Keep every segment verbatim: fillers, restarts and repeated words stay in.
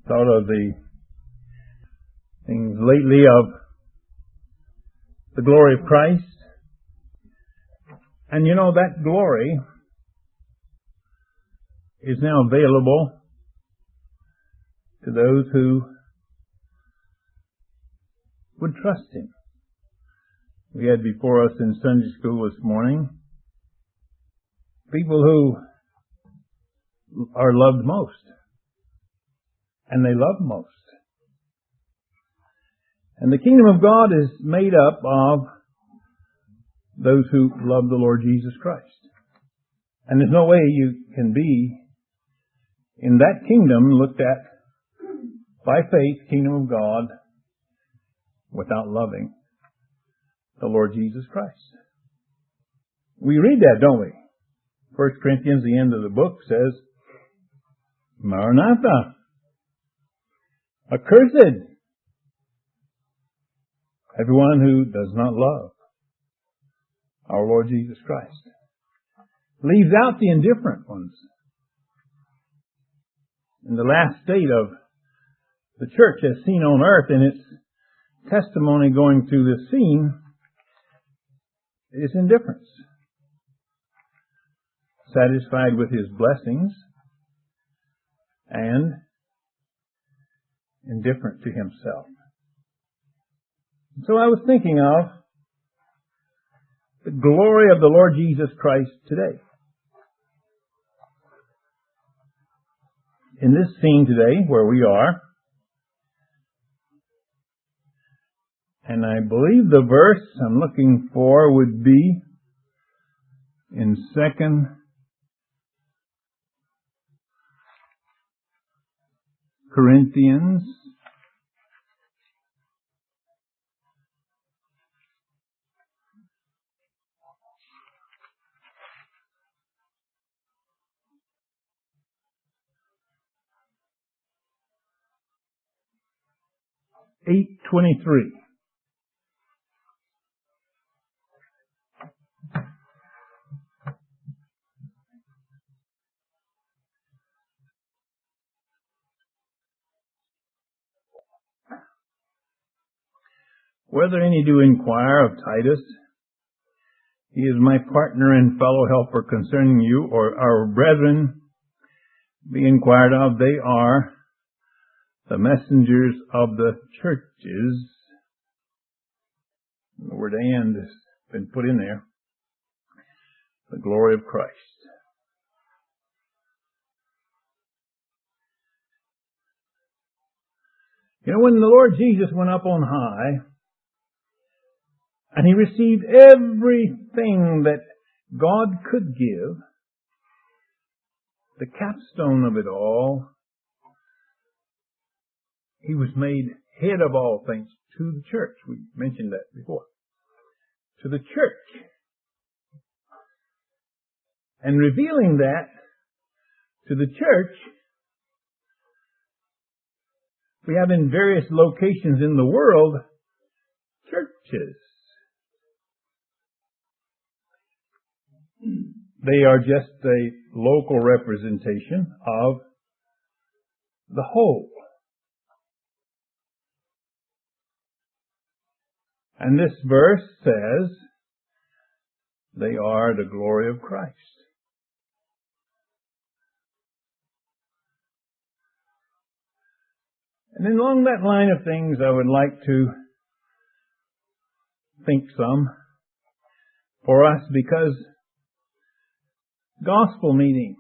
thought of the things lately of the glory of Christ. And you know, that glory is now available to those who would trust Him. We had before us in Sunday school this morning people who are loved most. And they love most. And the kingdom of God is made up of those who love the Lord Jesus Christ. And there's no way you can be in that kingdom looked at by faith, kingdom of God, without loving the Lord Jesus Christ. We read that, don't we? First Corinthians, the end of the book, says, Maranatha, accursed, everyone who does not love our Lord Jesus Christ. Leaves out the indifferent ones. In the last state of the church as seen on earth in its testimony going through this scene is indifference. Satisfied with His blessings and indifferent to himself. So I was thinking of the glory of the Lord Jesus Christ today. In this scene today where we are, and I believe the verse I'm looking for would be in Second Corinthians eight twenty-three. Whether any do inquire of Titus, he is my partner and fellow helper concerning you, or our brethren be inquired of, they are the messengers of the churches. The word "and" has been put in there. The glory of Christ. You know, when the Lord Jesus went up on high, and He received everything that God could give, the capstone of it all, He was made head of all things to the church. We mentioned that before. To the church. And revealing that to the church, we have in various locations in the world churches. They are just a local representation of the whole. And this verse says they are the glory of Christ. And then along that line of things, I would like to think some for us, because gospel meeting.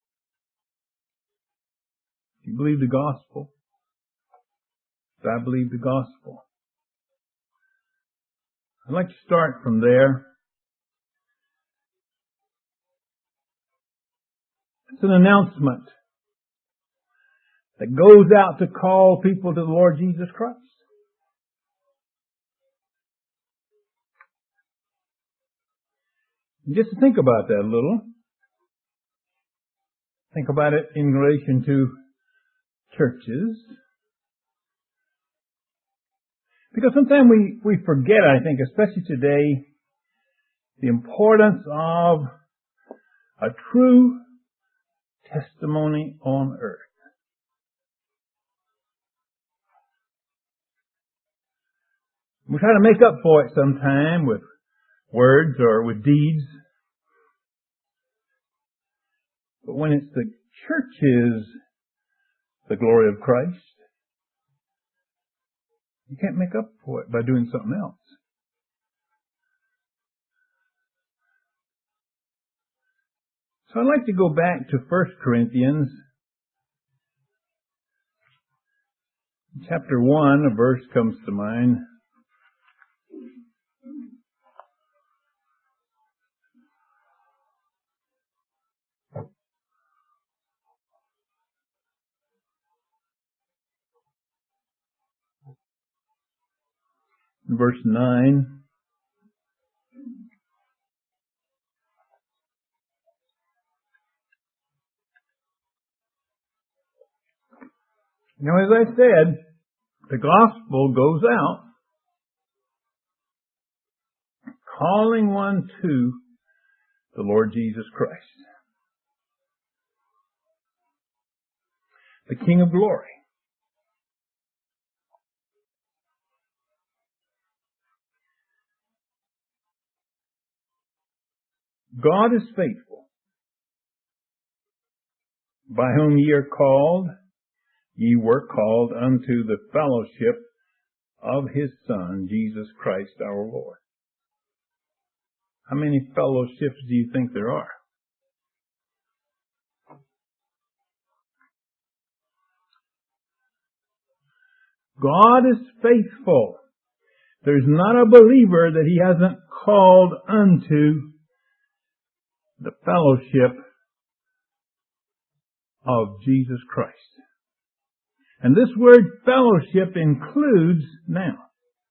Do you believe the gospel? Do I believe the gospel? I'd like to start from there. It's an announcement that goes out to call people to the Lord Jesus Christ. And just to think about that a little. Think about it in relation to churches. Because sometimes we, we forget, I think, especially today, the importance of a true testimony on earth. We try to make up for it sometime with words or with deeds. But when it's the church's the glory of Christ, you can't make up for it by doing something else. So I'd like to go back to First Corinthians chapter one. A verse comes to mind. Verse nine. Now, as I said, the gospel goes out, calling one to the Lord Jesus Christ, the King of glory. God is faithful, by whom ye are called. Ye were called unto the fellowship of His Son, Jesus Christ our Lord. How many fellowships do you think there are? God is faithful. There's not a believer that He hasn't called unto the fellowship of Jesus Christ. And this word fellowship includes now.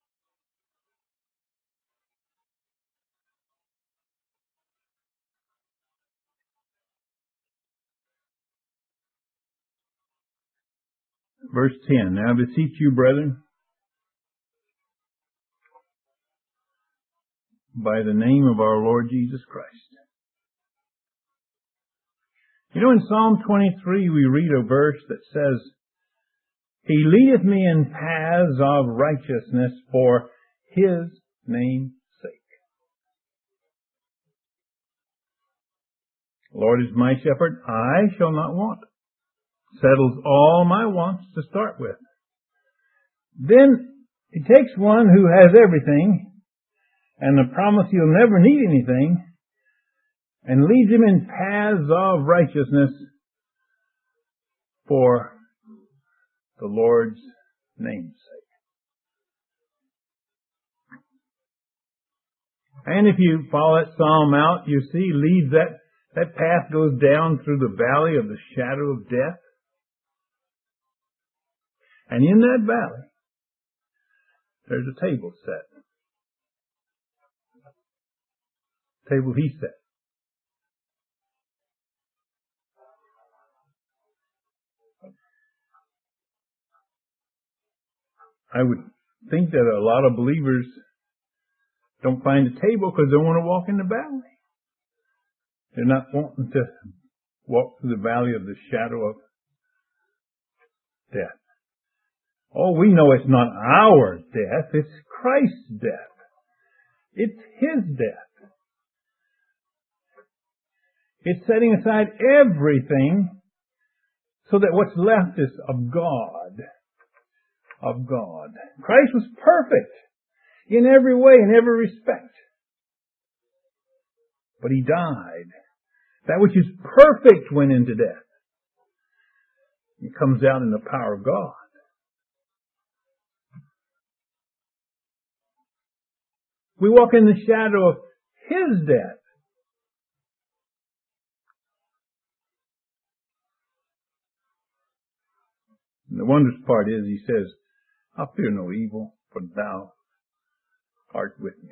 Verse ten. Now I beseech you, brethren, by the name of our Lord Jesus Christ. You know, in Psalm twenty-three we read a verse that says, He leadeth me in paths of righteousness for His name's sake. The Lord is my shepherd, I shall not want. Settles all my wants to start with. Then He takes one who has everything and the promise he'll never need anything and leads him in paths of righteousness for the Lord's name's sake. And if you follow that psalm out, you see leads that, that path goes down through the valley of the shadow of death. And in that valley, there's a table set. Table He set. I would think that a lot of believers don't find a table because they want to walk in the valley. They're not wanting to walk through the valley of the shadow of death. Oh, we know it's not our death, it's Christ's death. It's His death. It's setting aside everything so that what's left is of God. Of God. Christ was perfect in every way, in every respect. But He died. That which is perfect went into death. It comes out in the power of God. We walk in the shadow of His death. And the wondrous part is, He says, I fear no evil, for Thou art with me.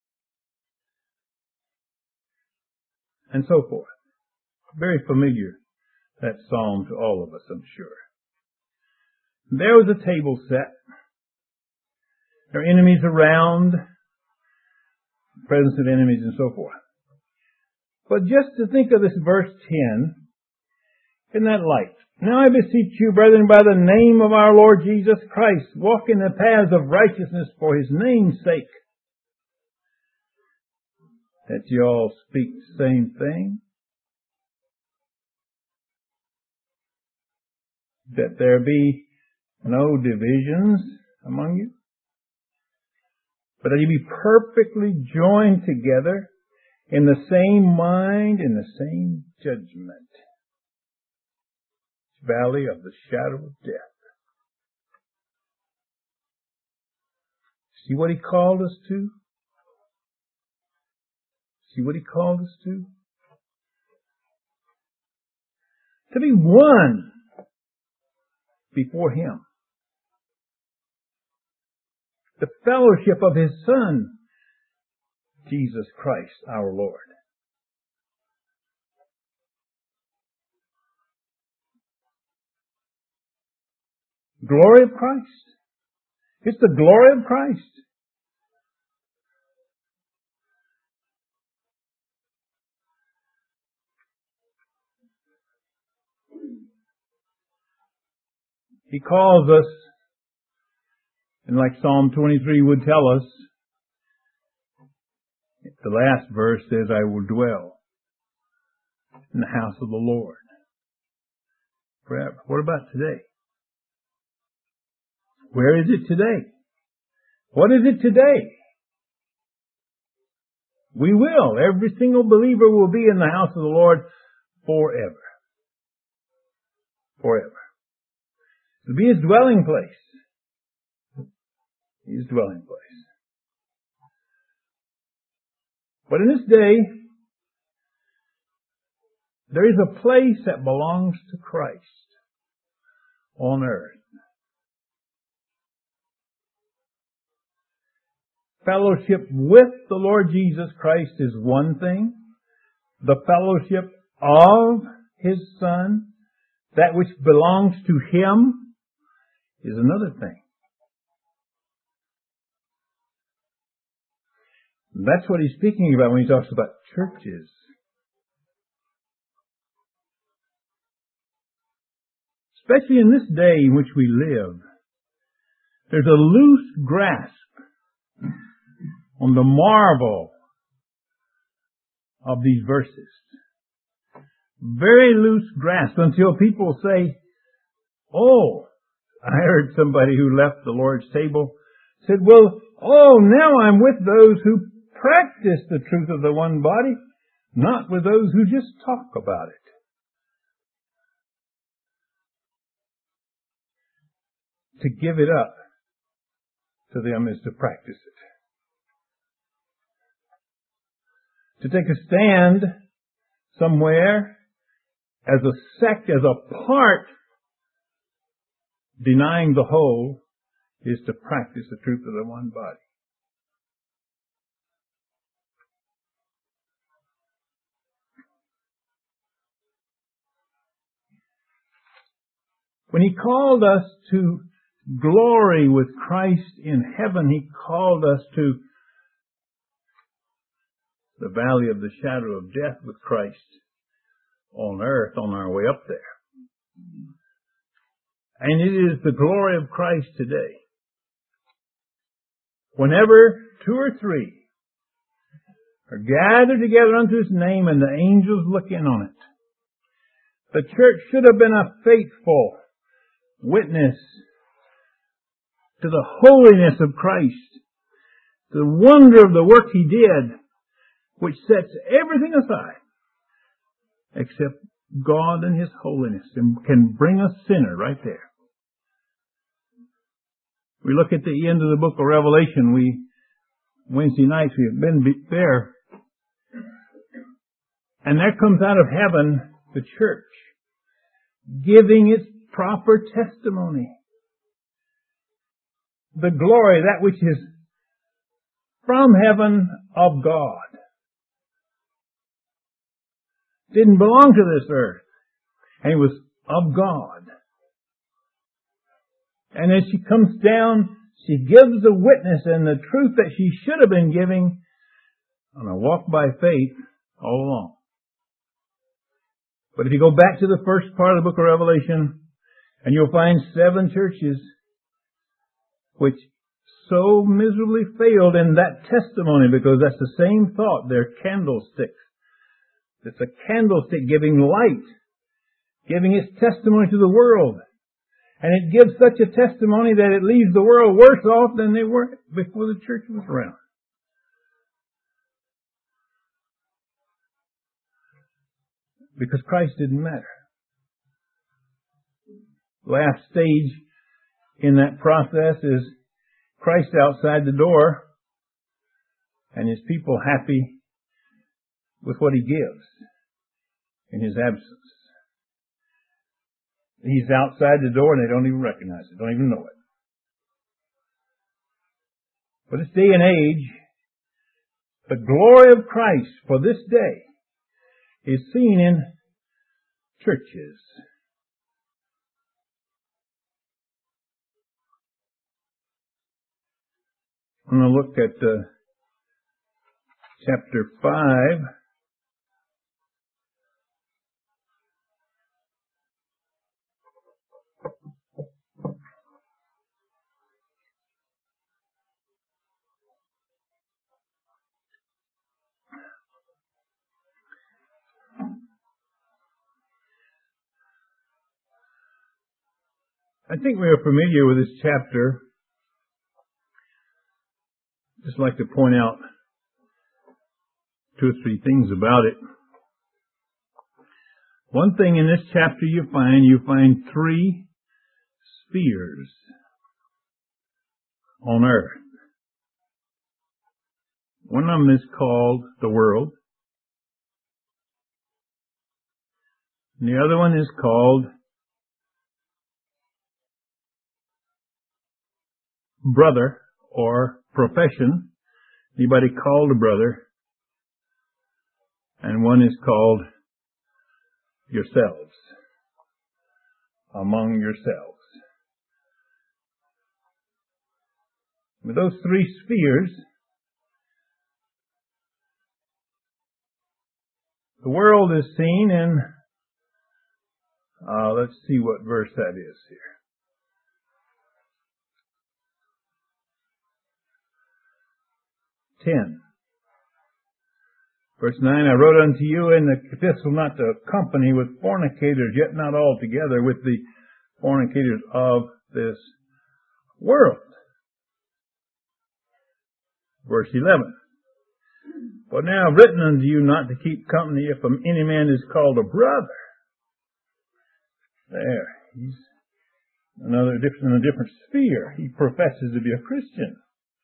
And so forth. Very familiar, that psalm to all of us, I'm sure. There was a table set. There are enemies around, presence of enemies and so forth. But just to think of this verse ten in that light, Now I beseech you, brethren, by the name of our Lord Jesus Christ, walk in the paths of righteousness for His name's sake, that you all speak the same thing, that there be no divisions among you, but that you be perfectly joined together in the same mind, in the same judgment. Valley of the shadow of death. See what He called us to? See what He called us to? To be one before Him. The fellowship of His Son, Jesus Christ our Lord. Glory of Christ. It's the glory of Christ. He calls us, and like Psalm twenty-three would tell us, the last verse says, I will dwell in the house of the Lord forever. What about today? Where is it today? What is it today? We will. Every single believer will be in the house of the Lord forever. Forever. To be His dwelling place. His dwelling place. But in this day, there is a place that belongs to Christ on earth. Fellowship with the Lord Jesus Christ is one thing. The fellowship of His Son, that which belongs to Him, is another thing. That's what He's speaking about when He talks about churches. Especially in this day in which we live, there's a loose grasp on the marvel of these verses. Very loose grasp until people say, oh, I heard somebody who left the Lord's table said, well, oh, now I'm with those who practice the truth of the one body, not with those who just talk about it. To give it up to them is to practice it. To take a stand somewhere as a sect, as a part, denying the whole, is to practice the truth of the one body. When He called us to glory with Christ in heaven, He called us to the valley of the shadow of death with Christ on earth on our way up there. And it is the glory of Christ today. Whenever two or three are gathered together unto His name and the angels look in on it, the church should have been a faithful witness to the holiness of Christ, the wonder of the work He did, which sets everything aside except God and His holiness, and can bring a sinner right there. We look at the end of the book of Revelation. We Wednesday nights we have been there, and there comes out of heaven the church, giving its proper testimony. The glory, that which is from heaven of God, didn't belong to this earth, and it was of God. And as she comes down, she gives a witness and the truth that she should have been giving on a walk by faith all along. But if you go back to the first part of the book of Revelation, and you'll find seven churches which so miserably failed in that testimony, because that's the same thought. They're candlesticks. It's a candlestick giving light, giving its testimony to the world. And it gives such a testimony that it leaves the world worse off than they were before the church was around. Because Christ didn't matter. Last stage in that process is Christ outside the door and His people happy with what He gives in His absence. He's outside the door and they don't even recognize it, don't even know it. For this day and age, the glory of Christ for this day is seen in churches. I'm going to look at uh, chapter five. I think we are familiar with this chapter. Just like to point out two or three things about it. One thing in this chapter you find, you find three spheres on earth. One of them is called the world. And the other one is called brother or profession. Anybody called a brother. And one is called yourselves. Among yourselves. With those three spheres, the world is seen in, uh, let's see what verse that is here. ten. Verse nine, I wrote unto you in the epistle not to company with fornicators, yet not altogether with the fornicators of this world. Verse eleven, but now I've written unto you not to keep company if any man is called a brother. There, he's another different, in a different sphere. He professes to be a Christian.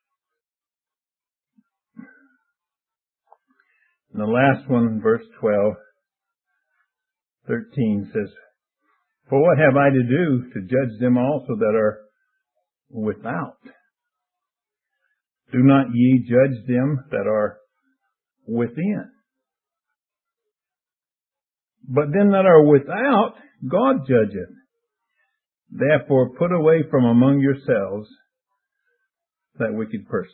And the last one, verse twelve, thirteen says, for what have I to do to judge them also that are without? Do not ye judge them that are within? But them that are without, God judgeth. Therefore put away from among yourselves that wicked person.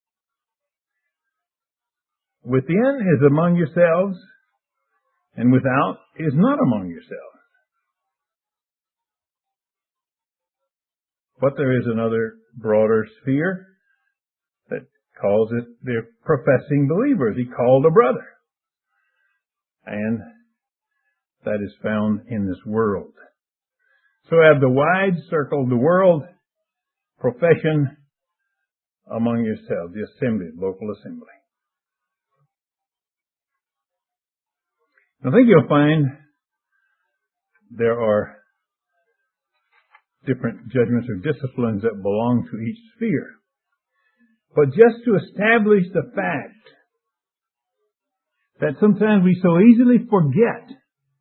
Within is among yourselves, and without is not among yourselves. But there is another broader sphere that calls it the professing believers. He called a brother. And that is found in this world. So I have the wide circle, the world, profession among yourselves, the assembly, local assembly. I think you'll find there are different judgments or disciplines that belong to each sphere. But just to establish the fact that sometimes we so easily forget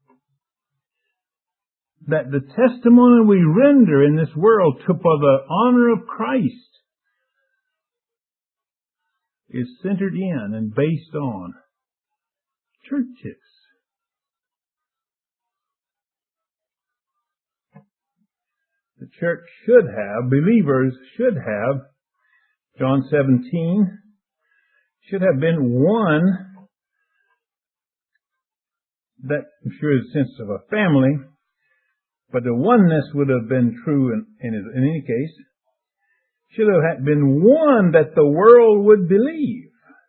that the testimony we render in this world to for the honor of Christ is centered in and based on churches. The church should have, believers should have, John seventeen, should have been one that, I'm sure, is a sense of a family, but the oneness would have been true in, in, in any case. Should have been one that the world would believe.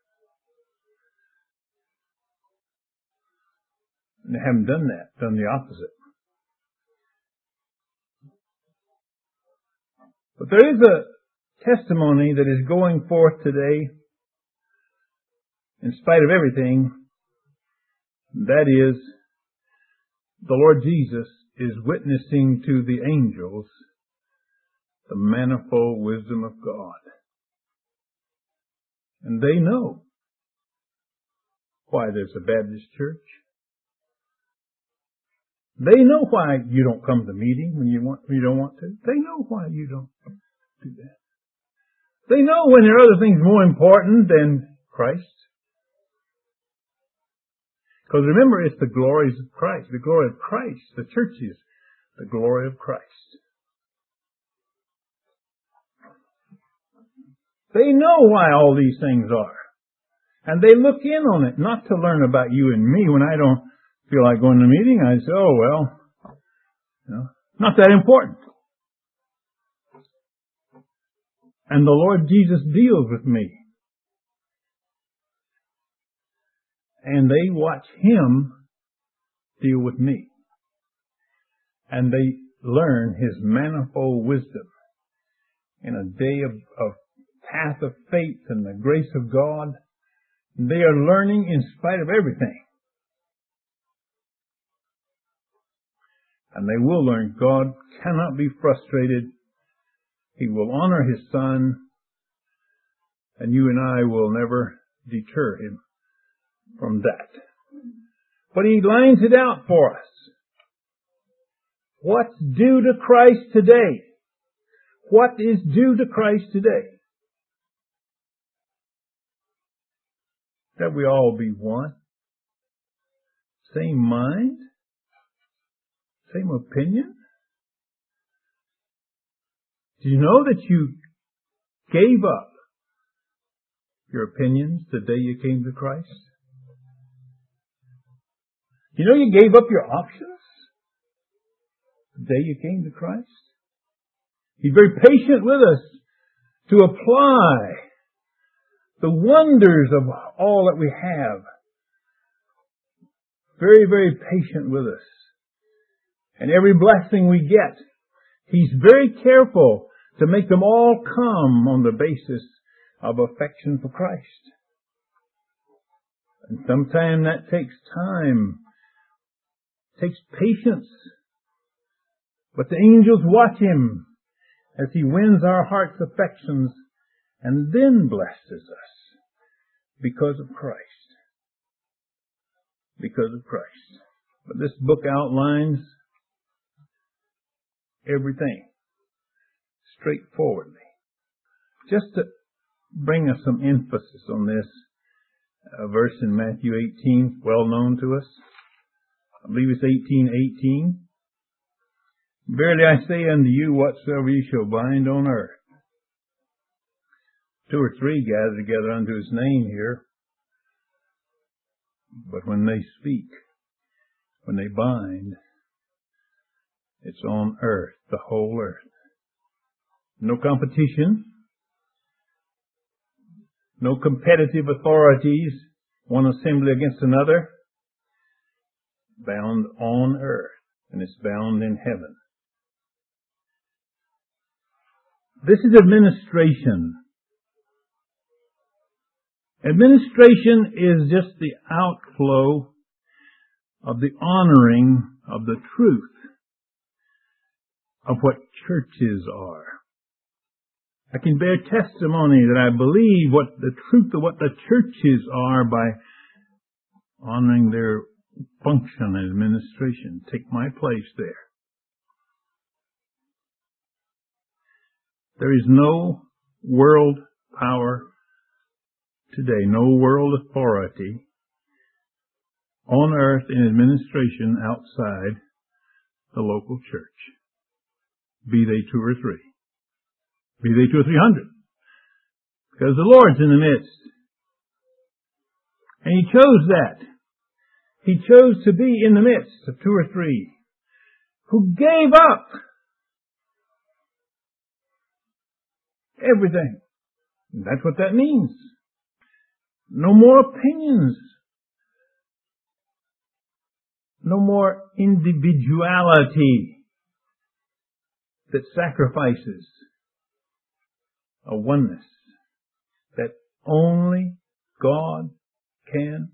And they haven't done that, done the opposite. But there is a testimony that is going forth today, in spite of everything. That is, the Lord Jesus is witnessing to the angels the manifold wisdom of God. And they know why there's a Baptist church. They know why you don't come to meeting when you want, when you don't want to. They know why you don't do that. They know when there are other things more important than Christ. Because remember, it's the glories of Christ. The glory of Christ. The church is the glory of Christ. They know why all these things are. And they look in on it, not to learn about you and me. When I don't feel like going to a meeting, I say, oh, well, you know, not that important. And the Lord Jesus deals with me. And they watch Him deal with me. And they learn His manifold wisdom in a day of, of path of faith and the grace of God. They are learning in spite of everything. And they will learn God cannot be frustrated. He will honor His Son. And you and I will never deter Him from that. But He lines it out for us. What's due to Christ today? What is due to Christ today? That we all be one. Same mind. Same opinion. Do you know that you gave up your opinions the day you came to Christ? You know you gave up your options the day you came to Christ? He's very patient with us to apply the wonders of all that we have. Very, very patient with us. And every blessing we get, He's very careful to make them all come on the basis of affection for Christ. And sometimes that takes time. Takes patience. But the angels watch Him as He wins our heart's affections and then blesses us because of Christ. Because of Christ. But this book outlines everything straightforwardly. Just to bring us some emphasis on this a verse in Matthew eighteen, well known to us. I believe it's eighteen eighteen. Verily I say unto you, whatsoever ye shall bind on earth. Two or three gather together unto His name here. But when they speak, when they bind, it's on earth, the whole earth. No competition. No competitive authorities, one assembly against another. Bound on earth, and it's bound in heaven. This is administration. Administration is just the outflow of the honoring of the truth of what churches are. I can bear testimony that I believe what the truth of what the churches are by honoring their function and administration. Take my place there. There is no world power today, no world authority on earth in administration outside the local church. Be they two or three. Be they two or three hundred. Because the Lord's in the midst. And He chose that. He chose to be in the midst of two or three who gave up everything. That's what that means. No more opinions. No more individuality that sacrifices a oneness that only God can.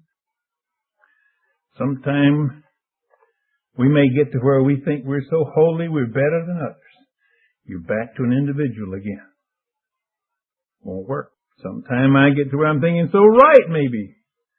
Sometime we may get to where we think we're so holy we're better than others. You're back to an individual again. Won't work. Sometime I get to where I'm thinking so right maybe.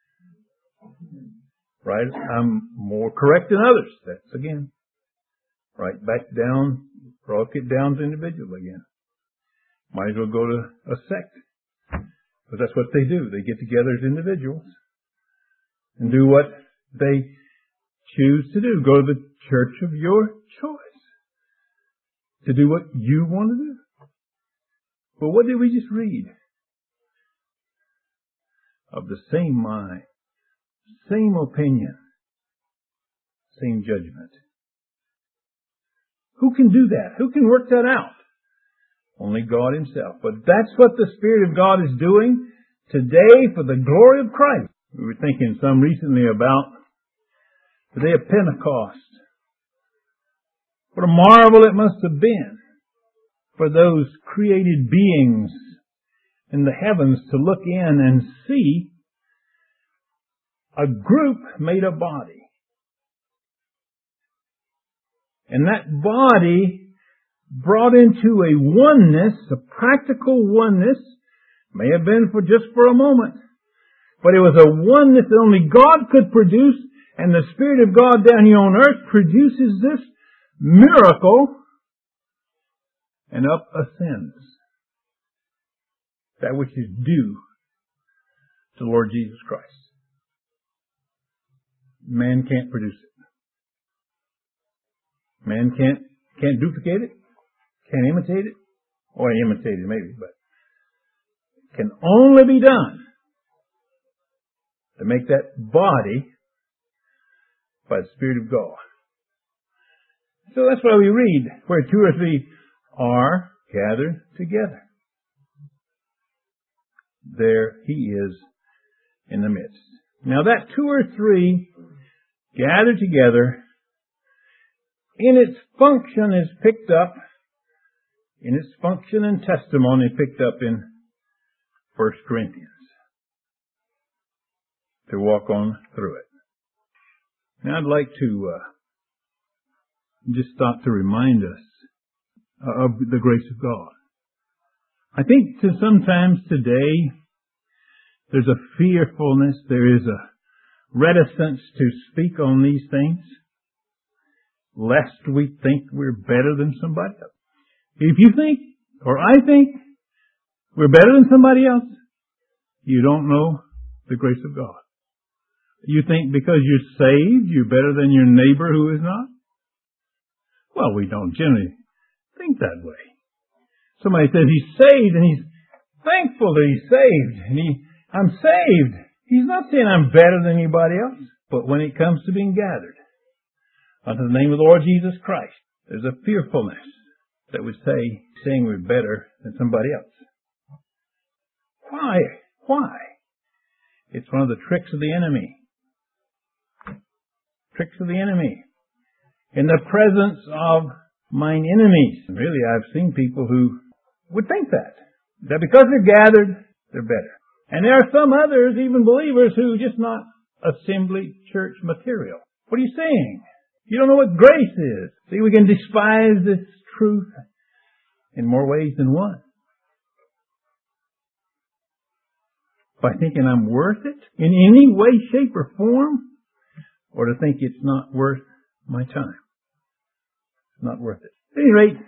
Right? I'm more correct than others. That's again. Right back down, broke it down to individual again. Might as well go to a sect. Because that's what they do. They get together as individuals and do what they choose to do. Go to the church of your choice to do what you want to do. But what did we just read? Of the same mind, same opinion, same judgment. Who can do that? Who can work that out? Only God Himself. But that's what the Spirit of God is doing today for the glory of Christ. We were thinking some recently about the day of Pentecost. What a marvel it must have been for those created beings in the heavens to look in and see a group made a body. And that body brought into a oneness, a practical oneness, may have been for just for a moment, but it was a oneness that only God could produce, and the Spirit of God down here on earth produces this miracle and up ascends that which is due to the Lord Jesus Christ. Man can't produce it. Man can't can't duplicate it, can't imitate it, or imitate it maybe, but it can only be done to make that body by the Spirit of God. So that's why we read, where two or three are gathered together, there He is in the midst. Now that two or three gathered together, in its function is picked up, in its function and testimony picked up in First Corinthians. To walk on through it. Now I'd like to uh, just stop to remind us of the grace of God. I think to sometimes today there's a fearfulness, there is a reticence to speak on these things, lest we think we're better than somebody else. If you think, or I think, we're better than somebody else, you don't know the grace of God. You think because you're saved, you're better than your neighbor who is not? Well, we don't generally think that way. Somebody says he's saved and he's thankful that he's saved. And he, I'm saved. He's not saying I'm better than anybody else. But when it comes to being gathered unto the name of the Lord Jesus Christ, there's a fearfulness that would say, saying we're better than somebody else. Why? Why? It's one of the tricks of the enemy. Tricks of the enemy. In the presence of mine enemies. Really, I've seen people who would think that. That because they're gathered, they're better. And there are some others, even believers, who are just not assembly church material. What are you saying? You don't know what grace is. See, we can despise this truth in more ways than one. By thinking I'm worth it in any way, shape, or form, or to think it's not worth my time. It's not worth it. At any rate,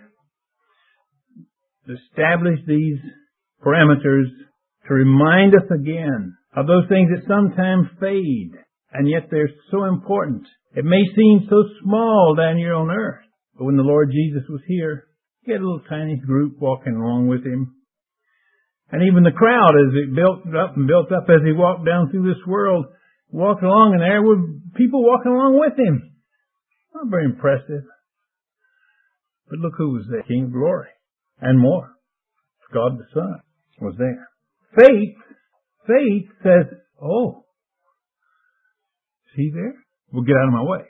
to establish these parameters to remind us again of those things that sometimes fade, and yet they're so important. It may seem so small down here on earth, but when the Lord Jesus was here, He had a little tiny group walking along with Him. And even the crowd, as it built up and built up as He walked down through this world, walked along, and there were people walking along with him. Not very impressive. But look who was there. King of glory. And more. God the Son was there. Faith, faith says, oh, is he there? Well, get out of my way.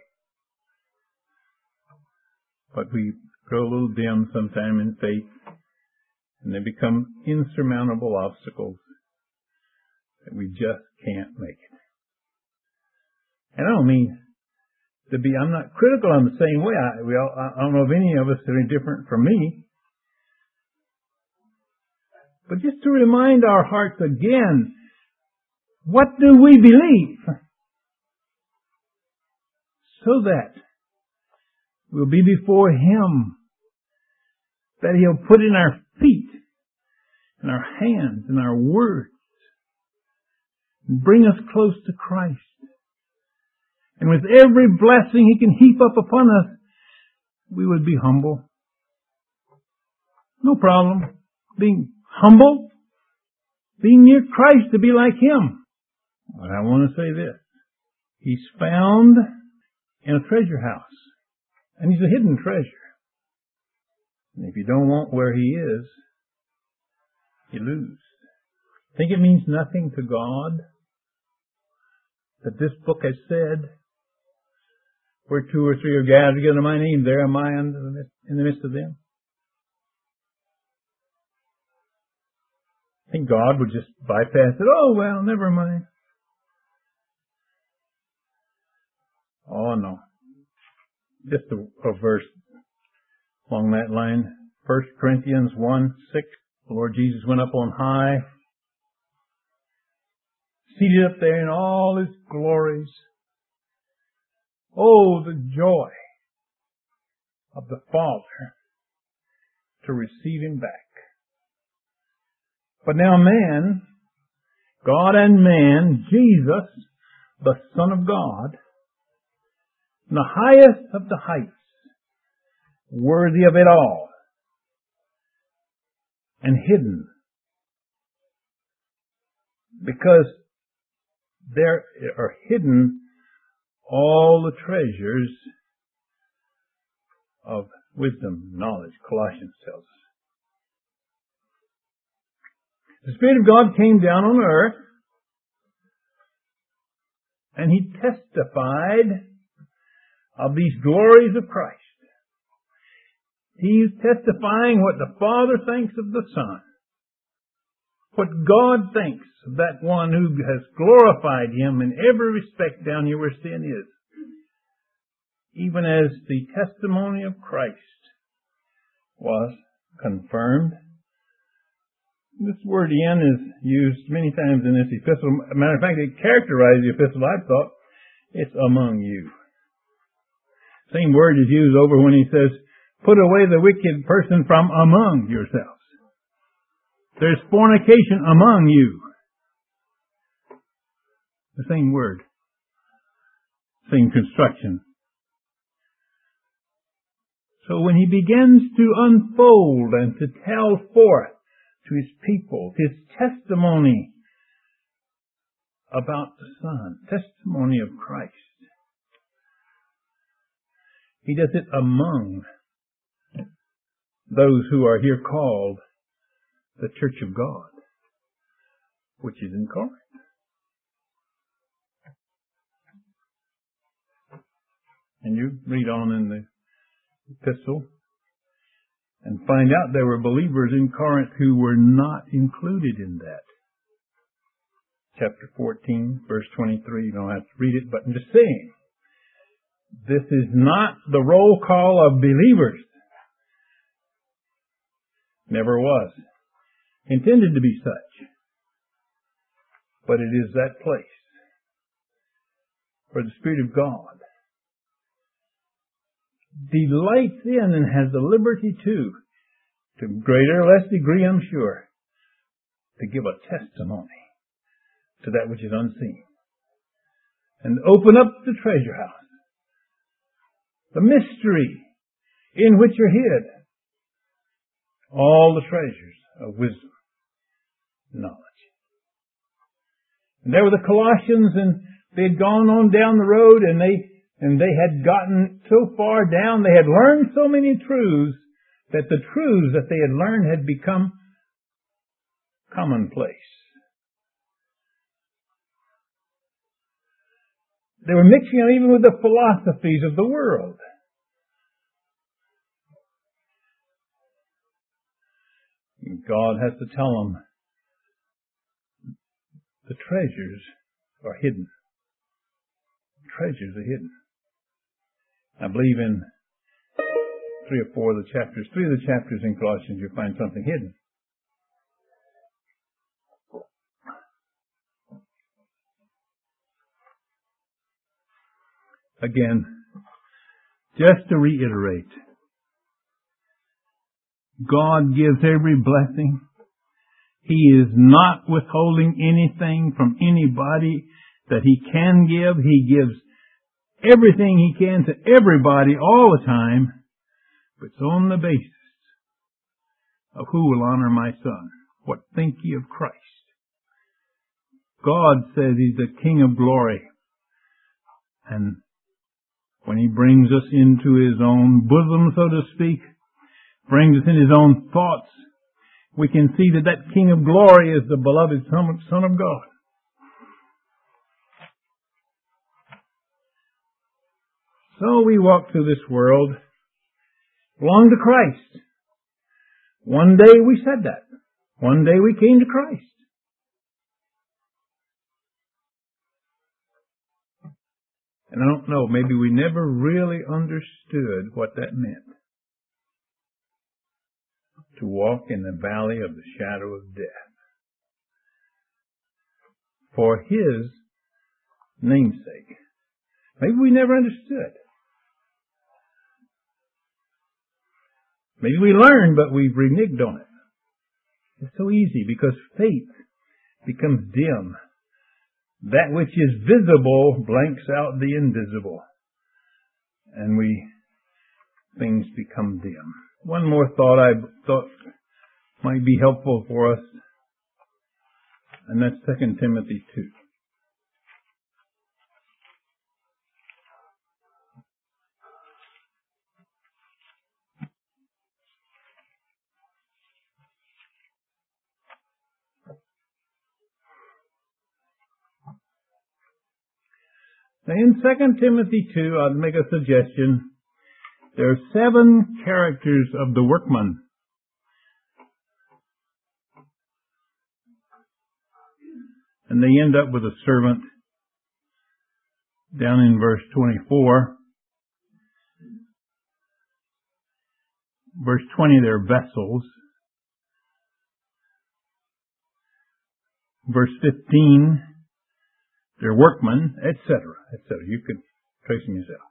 But we grow a little dim sometime in faith, and they become insurmountable obstacles that we just can't make it. And I don't mean to be, I'm not critical, I'm the same way. I, we all, I don't know if any of us are any different from me. But just to remind our hearts again, what do we believe? So that we'll be before Him, that He'll put in our feet, in our hands, in our words, and bring us close to Christ. And with every blessing He can heap up upon us, we would be humble. No problem. Being humble, being near Christ to be like Him. But I want to say this. He's found in a treasure house. And He's a hidden treasure. And if you don't want where He is, you lose. Think it means nothing to God that this book has said, where two or three are gathered together in my name, there am I in the midst of them? I think God would just bypass it. Oh, well, never mind. Oh, no. Just a, a verse along that line. First Corinthians one six. The Lord Jesus went up on high, seated up there in all His glories. Oh, the joy of the Father to receive Him back. But now man, God and man, Jesus, the Son of God, the highest of the heights, worthy of it all, and hidden, because there are hidden all the treasures of wisdom, knowledge, Colossians tells us. The Spirit of God came down on earth, and He testified of these glories of Christ. He's testifying what the Father thinks of the Son, what God thinks of that one who has glorified Him in every respect down here where sin is, even as the testimony of Christ was confirmed. This word "in" is used many times in this epistle. As a matter of fact, it characterizes the epistle, I thought. It's among you. Same word is used over when He says, put away the wicked person from among yourselves. There's fornication among you. The same word. Same construction. So when He begins to unfold and to tell forth to His people His testimony about the Son, testimony of Christ, He does it among those who are here called the Church of God, which is in Corinth. And you read on in the epistle and find out there were believers in Corinth who were not included in that. Chapter fourteen, verse twenty-three. You don't have to read it, but I'm just saying, this is not the roll call of believers. Never was intended to be such. But it is that place where the Spirit of God delights in and has the liberty to, to greater or less degree, I'm sure, to give a testimony to that which is unseen. And open up the treasure house. The mystery in which are hid all the treasures of wisdom, knowledge. And there were the Colossians, and They had gone on down the road and they, and they had gotten so far down, they had learned so many truths that the truths that they had learned had become commonplace. They were mixing it even with the philosophies of the world. God has to tell them the treasures are hidden. Treasures are hidden. I believe in three or four of the chapters, three of the chapters in Colossians, you'll find something hidden. Again, just to reiterate, God gives every blessing. He is not withholding anything from anybody that He can give. He gives everything He can to everybody all the time, but it's on the basis of who will honor my Son. What think ye of Christ? God says He's the King of glory. And when He brings us into His own bosom, so to speak, brings us in His own thoughts, we can see that that King of glory is the beloved Son of God. So we walk through this world, belong to Christ. One day we said that. One day we came to Christ. And I don't know, maybe we never really understood what that meant. To walk in the valley of the shadow of death. For His namesake. Maybe we never understood. Maybe we learned, but we've reneged on it. It's so easy because faith becomes dim. That which is visible blanks out the invisible. And we, things become dim. One more thought I thought might be helpful for us, and that's Second Timothy two. Now in Second Timothy two, I'll make a suggestion. There are seven characters of the workman. And they end up with a servant down in verse twenty-four. Verse twenty, they're vessels. Verse fifteen, they're workmen, et cetera, et cetera. You could trace them yourself.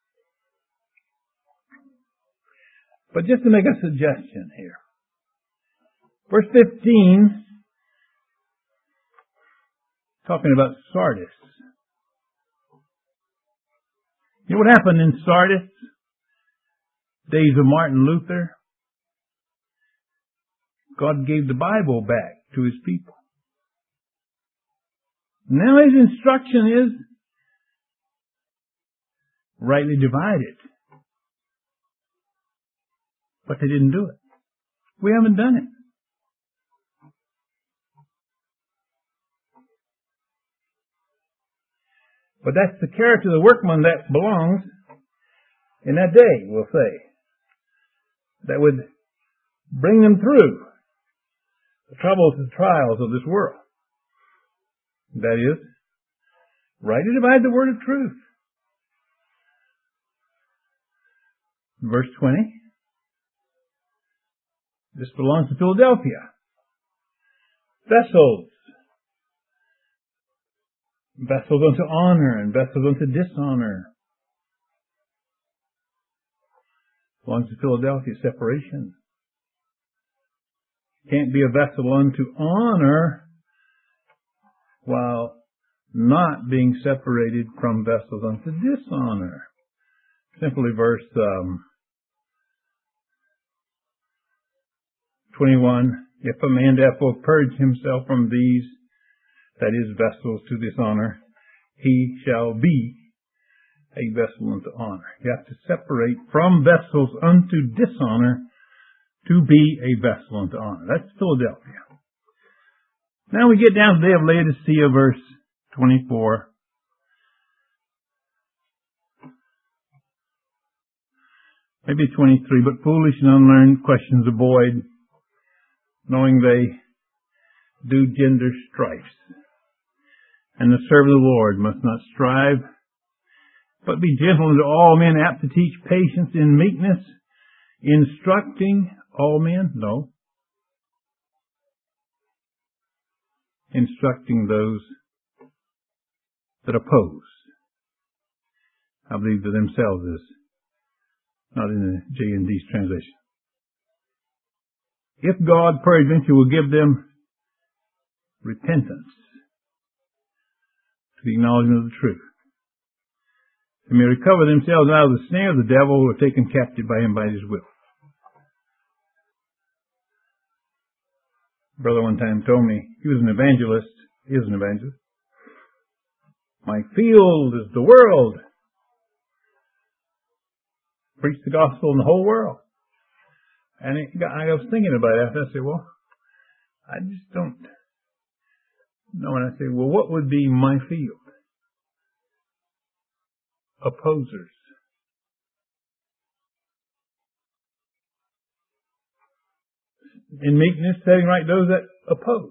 But just to make a suggestion here. Verse fifteen, talking about Sardis. You know what happened in Sardis? Days of Martin Luther. God gave the Bible back to His people. Now His instruction is rightly divide it. But they didn't do it. We haven't done it. But that's the character of the workman that belongs in that day, we'll say. That would bring them through the troubles and trials of this world. That is, rightly divide the word of truth. Verse twenty. This belongs to Philadelphia. Vessels. Vessels unto honor and vessels unto dishonor. Belongs to Philadelphia. Separation. Can't be a vessel unto honor while not being separated from vessels unto dishonor. Simply verse um, twenty-one, if a man therefore purge himself from these, that is, vessels to dishonor, he shall be a vessel unto honor. You have to separate from vessels unto dishonor to be a vessel unto honor. That's Philadelphia. Now we get down to the day of Laodicea, verse twenty-four. Maybe twenty-three. But foolish and unlearned questions avoid, knowing they do gender strifes. And the servant of the Lord must not strive, but be gentle unto all men, apt to teach patience in meekness, instructing all men. No. Instructing those that oppose. I believe that themselves is not in the J and D's translation. If God peradventure will give them repentance to the acknowledgement of the truth, they may recover themselves out of the snare of the devil, who are taken captive by him by his will. Brother one time told me, he was an evangelist, he is an evangelist. My field is the world. Preach the gospel in the whole world. And it got, I was thinking about it after. I said, well, I just don't know. And I said, well, what would be my field? Opposers. In meekness, setting right those that oppose.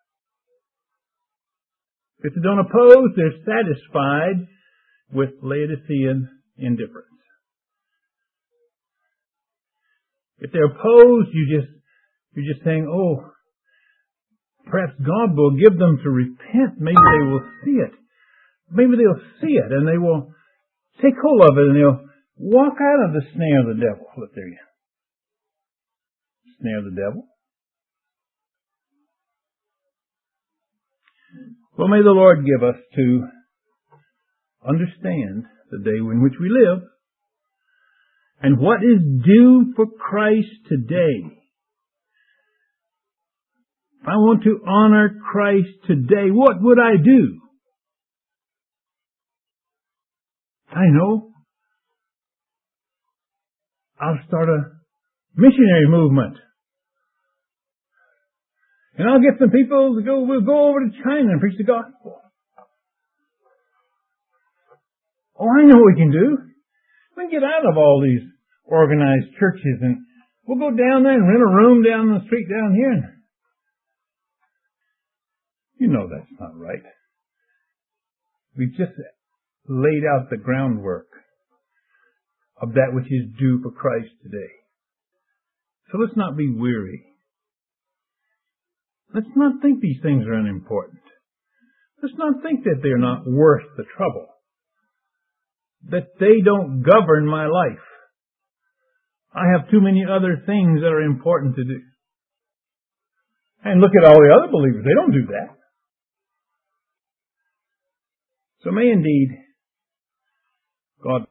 If they don't oppose, they're satisfied with Laodicean indifference. If they're opposed, you just, you're just saying, oh, perhaps God will give them to repent. Maybe they will see it. Maybe they'll see it and they will take hold of it and they'll walk out of the snare of the devil that they're in. Snare of the devil. Well, may the Lord give us to understand the day in which we live and what is due for Christ today. If I want to honor Christ today, what would I do? I know. I'll start a missionary movement. And I'll get some people to go, we'll go over to China and preach the gospel. Oh, I know what we can do. We can get out of all these organized churches and we'll go down there and rent a room down the street down here. And you know that's not right. We've just laid out the groundwork of that which is due for Christ today. So let's not be weary. Let's not think these things are unimportant. Let's not think that they're not worth the trouble. That they don't govern my life. I have too many other things that are important to do. And look at all the other believers. They don't do that. So may indeed God